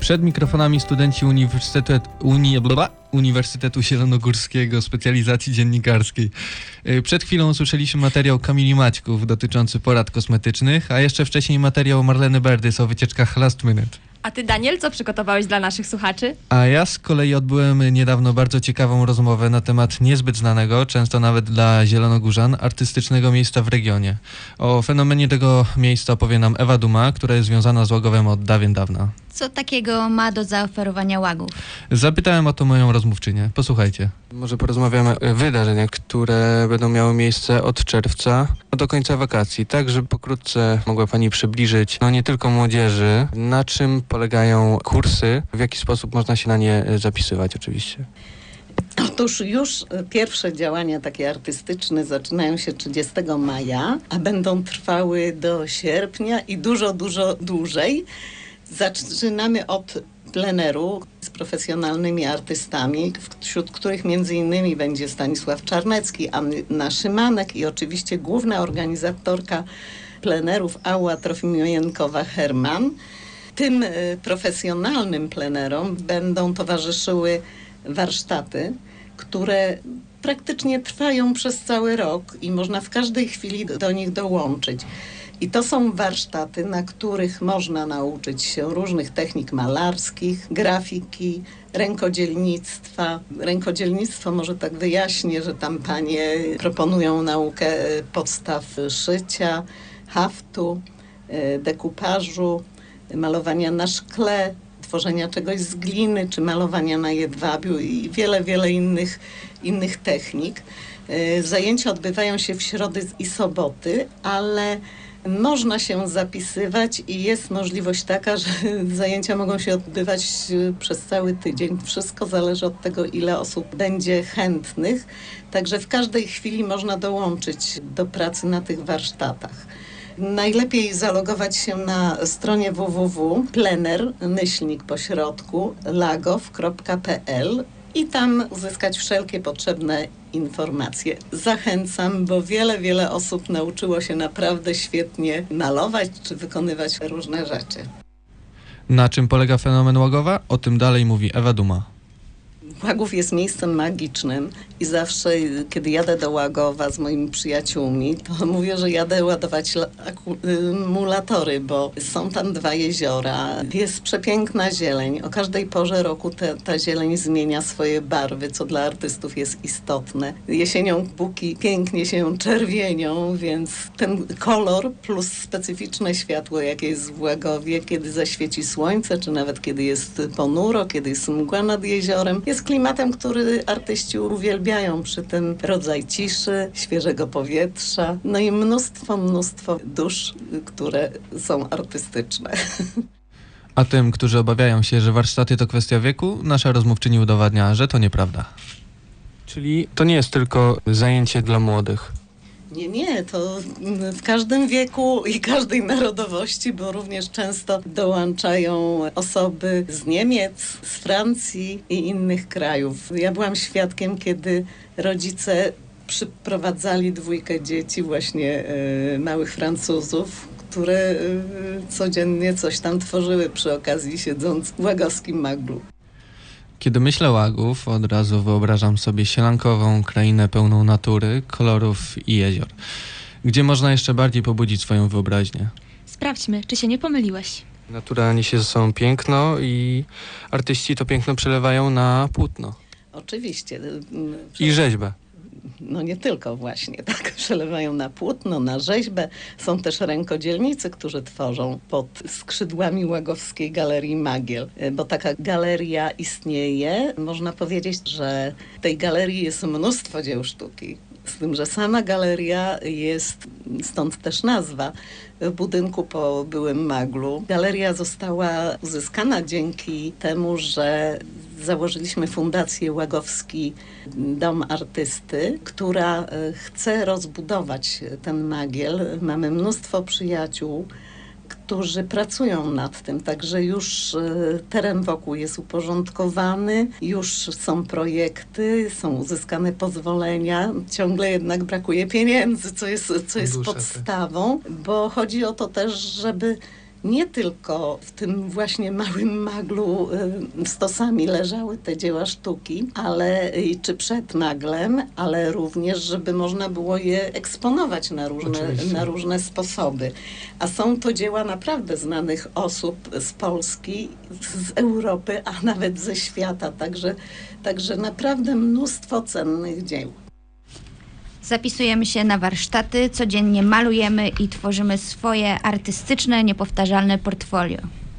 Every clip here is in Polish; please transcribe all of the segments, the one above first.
Przed mikrofonami studenci Uniwersytetu Zielonogórskiego specjalizacji dziennikarskiej. Przed chwilą usłyszeliśmy materiał Kamili Maćków dotyczący porad kosmetycznych, a jeszcze wcześniej materiał Marleny Berdys o wycieczkach Last Minute. A ty, Daniel, co przygotowałeś dla naszych słuchaczy? A ja z kolei odbyłem niedawno bardzo ciekawą rozmowę na temat niezbyt znanego, często nawet dla zielonogórzan, artystycznego miejsca w regionie. O fenomenie tego miejsca opowie nam Ewa Duma, która jest związana z Łagowem od dawien dawna. Co takiego ma do zaoferowania Łagów? Zapytałem o to moją rozmówczynię. Posłuchajcie. Może porozmawiamy o wydarzeniach, które będą miały miejsce od czerwca do końca wakacji, tak żeby pokrótce mogła Pani przybliżyć, nie tylko młodzieży, na czym polegają kursy, w jaki sposób można się na nie zapisywać oczywiście. Otóż już pierwsze działania takie artystyczne zaczynają się 30 maja, a będą trwały do sierpnia i dużo dłużej. Zaczynamy od pleneru z profesjonalnymi artystami, wśród których między innymi będzie Stanisław Czarnecki, Anna Szymanek i oczywiście główna organizatorka plenerów Ała Trofimienkowa-Herman. Tym profesjonalnym plenerom będą towarzyszyły warsztaty, które praktycznie trwają przez cały rok i można w każdej chwili do nich dołączyć. I to są warsztaty, na których można nauczyć się różnych technik malarskich, grafiki, rękodzielnictwa. Rękodzielnictwo może tak wyjaśnię, że tam panie proponują naukę podstaw szycia, haftu, dekupażu, malowania na szkle, tworzenia czegoś z gliny, czy malowania na jedwabiu i wiele innych technik. Zajęcia odbywają się w środy i soboty, ale można się zapisywać i jest możliwość taka, że zajęcia mogą się odbywać przez cały tydzień. Wszystko zależy od tego, ile osób będzie chętnych. Także w każdej chwili można dołączyć do pracy na tych warsztatach. Najlepiej zalogować się na stronie www.plener_lagow.pl i tam uzyskać wszelkie potrzebne informacje. Zachęcam, bo wiele osób nauczyło się naprawdę świetnie malować czy wykonywać różne rzeczy. Na czym polega fenomen Łagowa? O tym dalej mówi Ewa Duma. Łagów jest miejscem magicznym i zawsze, kiedy jadę do Łagowa z moimi przyjaciółmi, to mówię, że jadę ładować akumulatory, bo są tam 2 jeziora. Jest przepiękna zieleń. O każdej porze roku ta zieleń zmienia swoje barwy, co dla artystów jest istotne. Jesienią buki pięknie się czerwienią, więc ten kolor plus specyficzne światło, jakie jest w Łagowie, kiedy zaświeci słońce, czy nawet kiedy jest ponuro, kiedy jest mgła nad jeziorem, jest klimatem, który artyści uwielbiają, przy tym rodzaj ciszy, świeżego powietrza, i mnóstwo dusz, które są artystyczne. A tym, którzy obawiają się, że warsztaty to kwestia wieku, nasza rozmówczyni udowadnia, że to nieprawda. Czyli to nie jest tylko zajęcie dla młodych. Nie, to w każdym wieku i każdej narodowości, bo również często dołączają osoby z Niemiec, z Francji i innych krajów. Ja byłam świadkiem, kiedy rodzice przyprowadzali 2 dzieci, właśnie małych Francuzów, które codziennie coś tam tworzyły przy okazji, siedząc w łagowskim maglu. Kiedy myślę Łagów, od razu wyobrażam sobie sielankową krainę pełną natury, kolorów i jezior, gdzie można jeszcze bardziej pobudzić swoją wyobraźnię. Sprawdźmy, czy się nie pomyliłeś. Natura niesie ze sobą piękno i artyści to piękno przelewają na płótno. Oczywiście. I rzeźbę. Nie tylko właśnie, tak, przelewają na płótno, na rzeźbę. Są też rękodzielnicy, którzy tworzą pod skrzydłami Łagowskiej Galerii Magiel, bo taka galeria istnieje. Można powiedzieć, że w tej galerii jest mnóstwo dzieł sztuki. Z tym, że sama galeria jest, stąd też nazwa, w budynku po byłym maglu. Galeria została uzyskana dzięki temu, że założyliśmy Fundację Łagowski Dom Artysty, która chce rozbudować ten magiel. Mamy mnóstwo przyjaciół, którzy pracują nad tym, także już teren wokół jest uporządkowany, już są projekty, są uzyskane pozwolenia. Ciągle jednak brakuje pieniędzy, co jest podstawą, bo chodzi o to też, żeby nie tylko w tym właśnie małym maglu stosami leżały te dzieła sztuki, ale czy przed maglem, ale również, żeby można było je eksponować na różne sposoby. A są to dzieła naprawdę znanych osób z Polski, z Europy, a nawet ze świata. Także naprawdę mnóstwo cennych dzieł. Zapisujemy się na warsztaty, codziennie malujemy i tworzymy swoje artystyczne, niepowtarzalne portfolio.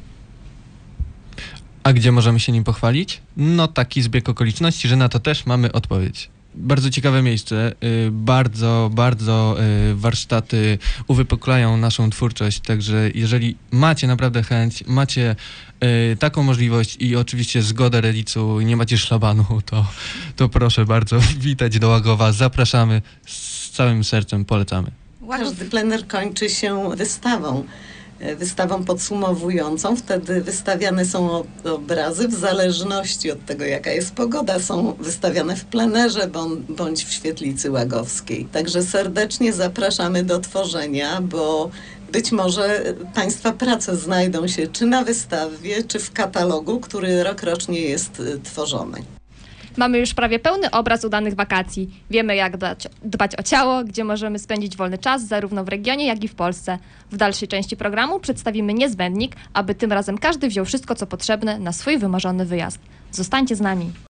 A gdzie możemy się nim pochwalić? No taki zbieg okoliczności, że na to też mamy odpowiedź. Bardzo ciekawe miejsce, bardzo warsztaty uwypuklają naszą twórczość, także jeżeli macie naprawdę chęć, macie taką możliwość i oczywiście zgodę rodzicu i nie macie szlabanu, to proszę bardzo, witać do Łagowa, zapraszamy, z całym sercem polecamy. Każdy plener kończy się wystawą podsumowującą. Wtedy wystawiane są obrazy w zależności od tego, jaka jest pogoda. Są wystawiane w plenerze bądź w świetlicy łagowskiej. Także serdecznie zapraszamy do tworzenia, bo być może Państwa prace znajdą się czy na wystawie, czy w katalogu, który rokrocznie jest tworzony. Mamy już prawie pełny obraz udanych wakacji. Wiemy, jak dbać o ciało, gdzie możemy spędzić wolny czas, zarówno w regionie, jak i w Polsce. W dalszej części programu przedstawimy niezbędnik, aby tym razem każdy wziął wszystko, co potrzebne na swój wymarzony wyjazd. Zostańcie z nami.